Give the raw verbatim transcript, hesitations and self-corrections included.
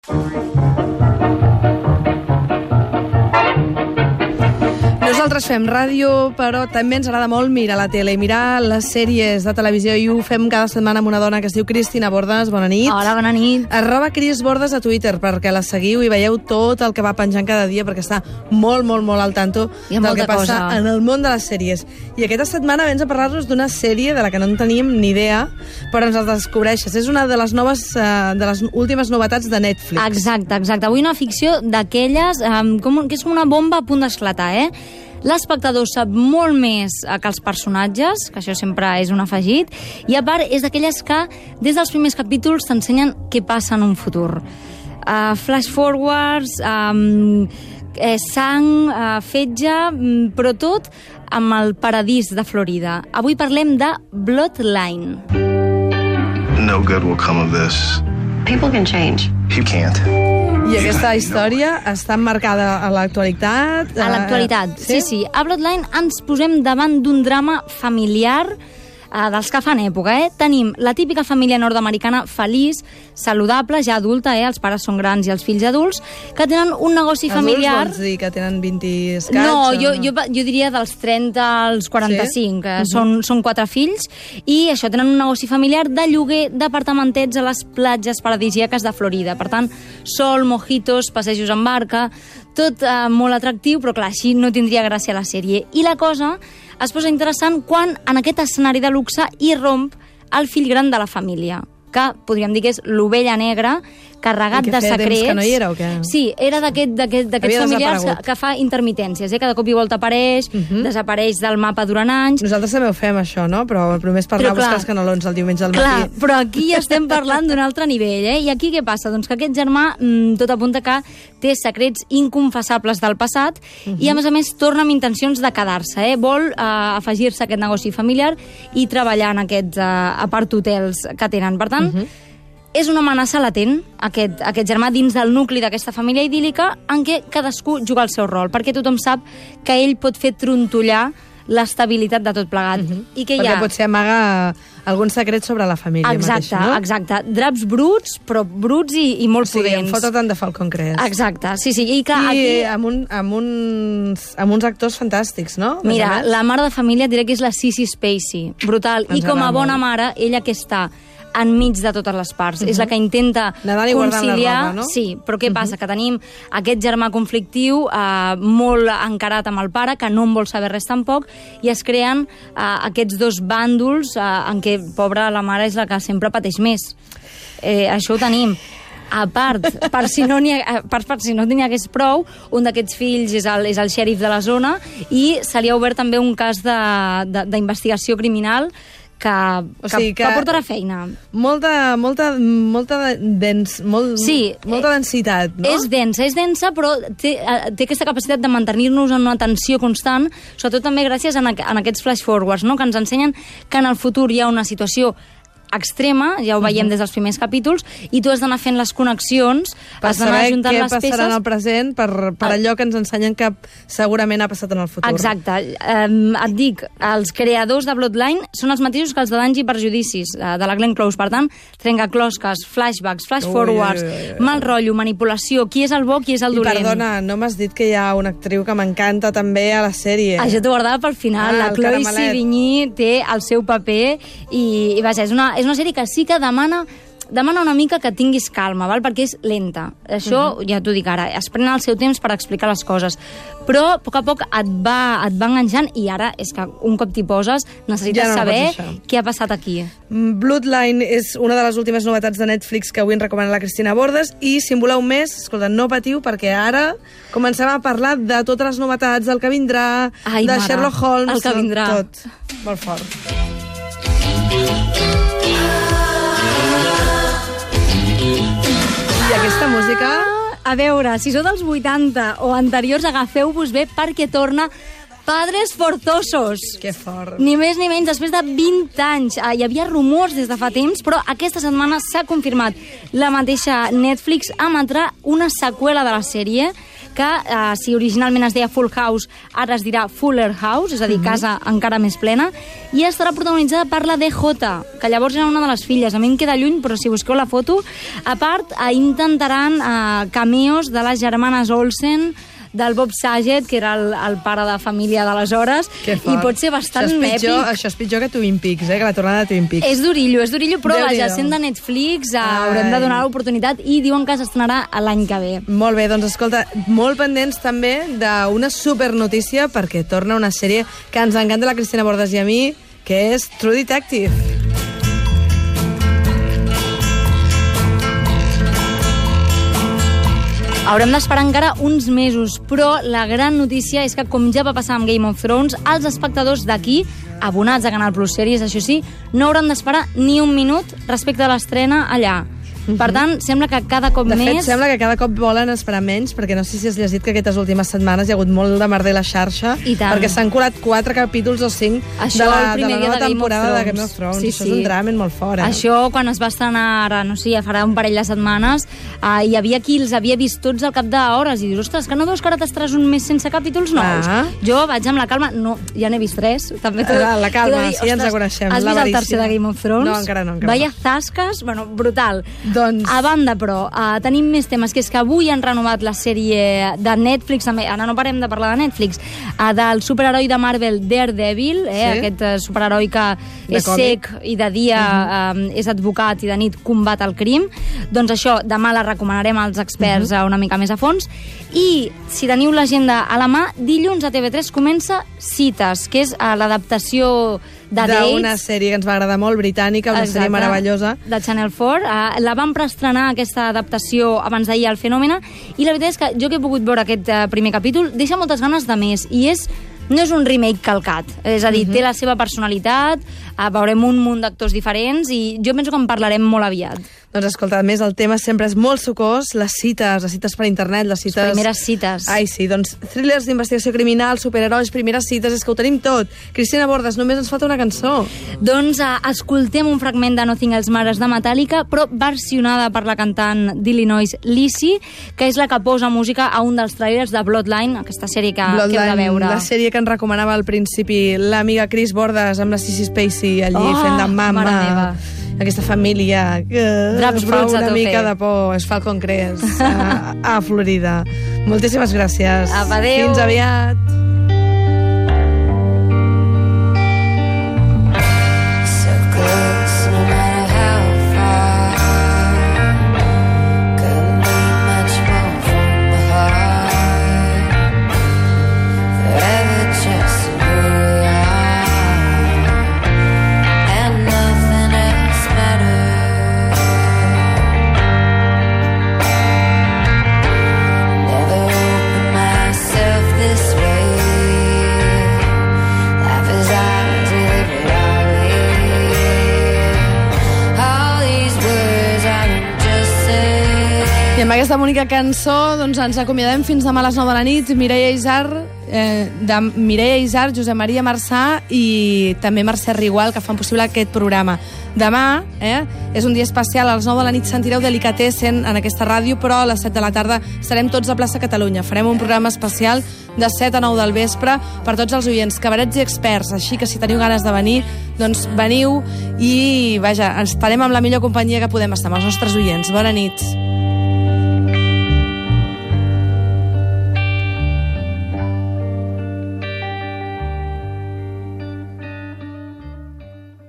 Nosaltres fem ràdio, però també ens agrada molt mirar la tele i mirar les sèries de televisió, i ho fem cada setmana amb una dona que es diu Cristina Bordes. Bona nit. Hola, bona nit. Arroba Cris Bordes a Twitter, perquè la seguiu i veieu tot el que va penjant cada dia, perquè està molt, molt, molt al tanto del que passa cosa. en el món de les sèries. I aquesta setmana vens a parlar-nos d'una sèrie de la que no en teníem ni idea, però ens la descobreixes. És una de les noves, uh, de les últimes novetats de Netflix. Exacte, exacte. Avui una ficció d'aquelles um, com, que és com una bomba a punt d'esclatar, eh? L'espectador sap molt més que els personatges, que això sempre és un afegit, i a part és d'aquelles que des dels primers capítols t'ensenyen què passa en un futur. Uh, flash forwards, um, eh, sang, uh, fetge, però tot amb el paradís de Florida. Avui parlem de Bloodline. No good will come of this. People can change. You can't. I aquesta història està emmarcada a l'actualitat? A l'actualitat, sí, sí. A Bloodline ens posem davant d'un drama familiar eh, dels que fan època, eh? Tenim la típica família nord-americana feliç, saludable, ja adulta, eh? Els pares són grans i els fills adults, que tenen un negoci familiar... Adults vols dir que tenen vint escaig? No, jo, jo, jo diria dels trenta als quaranta-cinc. Sí? Uh -huh. són, són quatre fills, i això, tenen un negoci familiar de lloguer d'apartamentets a les platges paradisíaques de Florida. Per tant, sol, mojitos, passejos en barca, tot eh, molt atractiu, però clar, així no tindria gràcia la sèrie. I la cosa es posa interessant quan en aquest escenari de luxe hi romp el fill gran de la família, que podríem dir que és l'ovella negra, carregat de secrets. I que feia temps que no hi era, o què? Sí, era d'aquests familiars que, que fa intermitències, eh? Cada cop i volta apareix, uh -huh. desapareix del mapa durant anys. Nosaltres també ho fem, això, no? Però el primer és parlar a buscar els canelons el diumenge al matí. Clar, però aquí ja estem parlant d'un altre nivell, eh? I aquí què passa? Doncs que aquest germà, mmm, tot apunta que té secrets inconfessables del passat, uh -huh. i a més a més torna amb intencions de quedar-se, eh? Vol eh, afegir-se a aquest negoci familiar i treballar en aquests eh, apart-hotels que tenen. Per tant, uh -huh. és una amenaça latent, aquest, aquest germà, dins del nucli d'aquesta família idíl·lica, en què cadascú juga el seu rol, perquè tothom sap que ell pot fer trontollar l'estabilitat de tot plegat. Uh -huh. I que perquè hi ha... potser amaga alguns secrets sobre la família exacte, mateixa, no? Exacte, draps bruts, però bruts i, i molt o sigui, pudents. em fota tant de Falcon Crest. Exacte, sí, sí. I, clar, I aquí... amb, un, amb, uns, amb uns actors fantàstics, no? Mira, la mare de família diré que és la Sissy Spacey, brutal. Ens I com a bona molt. mare, ella que està enmig de totes les parts. Uh -huh. És la que intenta conciliar... Roba, no? Sí, però què uh -huh. passa? Que tenim aquest germà conflictiu eh, molt encarat amb el pare, que no en vol saber res tampoc, i es creen eh, aquests dos bàndols eh, en què, pobra, la mare és la que sempre pateix més. Eh, això ho tenim. A part, per si no n'hi ha, per, per si no n'hi hagués prou, un d'aquests fills és el, és el xèrif de la zona, i se li ha obert també un cas d'investigació criminal que, o sigui que, que portarà feina. Molta, molta, molta, dens, molt, sí, molta densitat, no? És densa, és densa, però té, té aquesta capacitat de mantenir-nos en una tensió constant, sobretot també gràcies a, a aquests flash forwards, no? Que ens ensenyen que en el futur hi ha una situació extrema, ja ho veiem uh -huh. des dels primers capítols, i tu has d'anar fent les connexions, per has d'anar juntant les peces... Per saber què passarà en el present, per, per allò que ens ensenyen que segurament ha passat en el futur. Exacte. Um, et dic, els creadors de Bloodline són els mateixos que els de Danys i Perjudicis, uh, de la Glenn Close. Per tant, trencaclosques, flashbacks, flash ui, forwards, ui, ui, ui. mal rotllo, manipulació, qui és el bo, qui és el dolent. I perdona, no m'has dit que hi ha una actriu que m'encanta també a la sèrie. Això t'ho guardava pel final. Ah, la Chloe Sevigny té el seu paper i, i vaja, és una... És una sèrie que sí que demana demana una mica que tinguis calma, val? Perquè és lenta. Això, uh -huh. ja t'ho dic ara, es prenen el seu temps per explicar les coses. Però, a poc a poc, et va, et va enganxant, i ara és que un cop t'hi poses necessites ja no saber què ha passat aquí. Bloodline és una de les últimes novetats de Netflix que avui ens recomana la Cristina Bordes, i si en voleu més, escolta, no patiu, perquè ara comencem a parlar de totes les novetats, del que vindrà, Ai, de mare, Sherlock Holmes, el que vindrà. Tot. Molt fort. I aquesta música... A veure, si sou dels vuitanta o anteriors, agafeu-vos bé perquè torna Padres Forzosos. Que fort. Ni més ni menys, després de vint anys. Ah, hi havia rumors des de fa temps, però aquesta setmana s'ha confirmat. La mateixa Netflix emetrà una seqüela de la sèrie que eh, si originalment es deia Full House, ara es dirà Fuller House, és a dir, casa encara més plena, i estarà protagonitzada per la D J, que llavors era una de les filles. A mi em queda lluny, però si busqueu la foto, a part, eh, intentaran eh, cameos de les germanes Olsen, del Bob Saget, que era el, el pare de família d'aleshores, i pot ser bastant això és pitjor, èpic. Això és pitjor que Twin Peaks, eh? Que la tornada de Twin Peaks. És durillo, és durillo, però Déu-n'hi-do. vaja, sent de Netflix, eh, haurem de donar l'oportunitat i diuen que s'estrenarà l'any que ve. Molt bé, doncs escolta, molt pendents també d'una supernotícia, perquè torna una sèrie que ens encanta la Cristina Bordes i a mi, que és True Detective. Haurem d'esperar encara uns mesos, però la gran notícia és que, com ja va passar amb Game of Thrones, els espectadors d'aquí, abonats a Canal Plus Series, això sí, no hauran d'esperar ni un minut respecte a l'estrena allà. Per tant, sembla que cada cop de més... De fet, sembla que cada cop volen esperar menys, perquè no sé si has llegit que aquestes últimes setmanes hi ha hagut molt de merder a la xarxa, perquè s'han colat quatre capítols o cinc això, de la, el de la nova de temporada de Game of Thrones. Sí, això sí. és un drama molt fort. Eh? Això, quan es va estrenar ara, no sé, ja farà un parell de setmanes, eh, hi havia qui els havia vist tots al cap d'hores i dius, ostres, que no veus que ara t'estaràs un mes sense capítols nous? Ah. Jo vaig amb la calma, no, ja n'he vist tres. També la, la calma, sí, ja ens la coneixem. Has vist el tercer de Game of Thrones? No, encara no. Encara Vaya no. tasques, bueno, brutal. Doncs... A banda, però, uh, tenim més temes, que és que avui han renovat la sèrie de Netflix, també, ara no parem de parlar de Netflix, uh, del superheroi de Marvel Daredevil, eh, sí? aquest uh, superheroi que de és còmic. cec i de dia uh -huh. uh, és advocat i de nit combat el crim. Doncs això, demà la recomanarem als experts uh -huh. una mica més a fons. I, si teniu l'agenda a la mà, dilluns a T V tres comença Cites, que és uh, l'adaptació de d'una sèrie que ens va agradar molt, britànica, una Exacte, sèrie meravellosa. De Channel quatre. Uh, la van preestrenar, aquesta adaptació, abans d'ahir al Fenòmena, i la veritat és que jo que he pogut veure aquest uh, primer capítol, deixa moltes ganes de més, i és no és un remake calcat, és a dir, uh-huh. té la seva personalitat, uh, veurem un munt d'actors diferents, i jo penso que en parlarem molt aviat. Doncs escolta, a més, el tema sempre és molt sucós, les cites, les cites per internet, les cites... Les primeres cites. Ai, sí, doncs thrillers d'investigació criminal, superherois, primeres cites, és que ho tenim tot. Cristina Bordes, només ens falta una cançó. Doncs uh, escoltem un fragment de Nothing Else Matters de Metallica, però versionada per la cantant d'Illinois, Lizzy, que és la que posa música a un dels trailers de Bloodline, aquesta sèrie que, Bloodline, que hem de veure. La sèrie que ens recomanava al principi l'amiga Chris Bordes amb la Sissy Spacey allí oh, fent de mama. Mare meva. Aquesta família que Draps fa bruts a una tope. mica de por. És Falcon Crest, a, a Florida. Moltíssimes gràcies. Apa, adéu. Fins aviat. I amb aquesta bonica cançó doncs, ens acomiadem fins demà a les nou de la nit. Mireia Isar, eh, de Mireia Isar, Josep Maria Marçà i també Mercè Rigual, que fan possible aquest programa. Demà eh, és un dia especial, a les nou de la nit sentireu Delicatessen en aquesta ràdio, però a les set de la tarda estarem tots a Plaça Catalunya. Farem un programa especial de set a nou del vespre per tots els oients, cabarets i experts, així que si teniu ganes de venir, doncs veniu i vaja, estarem amb la millor companyia que podem estar amb els nostres oients. Bona nit.